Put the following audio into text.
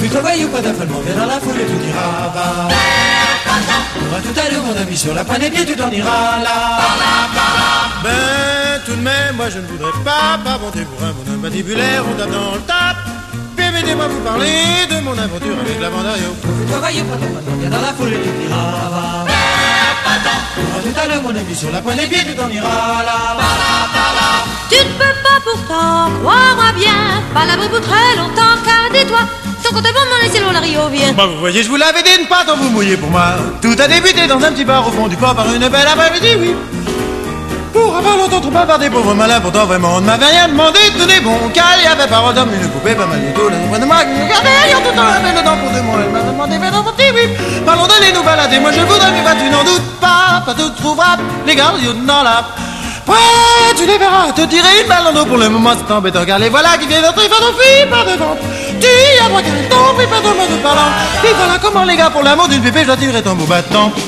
fut au voyou, pas d'affolement, viens dans la foule et tout ira bas. On va tout à l'heure, mon ami, sur la poignée des pieds, tu t'en iras là. Ben, tout de même, moi je ne voudrais pas monter pour un bonhomme mandibulaire, on tape dans le tap. Permettez-moi vous parler de mon aventure avec la Mandario. On fut au voyou, pas d'affolement, viens dans la foule et tout ira bas. On va tout à l'heure, mon ami, sur la poignée des pieds, tu t'en iras là. Tu ne peux pas pourtant, crois-moi bien, pas l'abri pour très longtemps, car dis-toi, ton compte est bon, mon laissez-le, le Rio vient. Bah vous voyez, je vous l'avais dit de ne pas trop vous mouiller pour moi. Tout a débuté dans un petit bar au fond du port par une belle après-midi, oui. Pour avoir longtemps trop bavardé, pauvre malin, pourtant vraiment on ne m'avait rien demandé, tout est bon, car il y avait parole d'homme, une poupée, pas mal du tout, là, près de moi, qui me regardait, ayant tout le temps la belle dent pour 2 mois, elle m'avait demandé, mais dans son petit, oui. Parlons d'aller nous balader, moi je voudrais, mais tu n'en doutes pas tout trouvera les gardiens dans la... Ouais, tu les verras, te tirer une balle dans l'eau pour le moment, c'est embêtant, car les voilà qui viennent d'entrer, ils fuient par devant. Tu as droit qu'elle tombe, et pas de mode parlant. Et voilà comment les gars, pour l'amour d'une pépé, je dois tirer ton beau battant.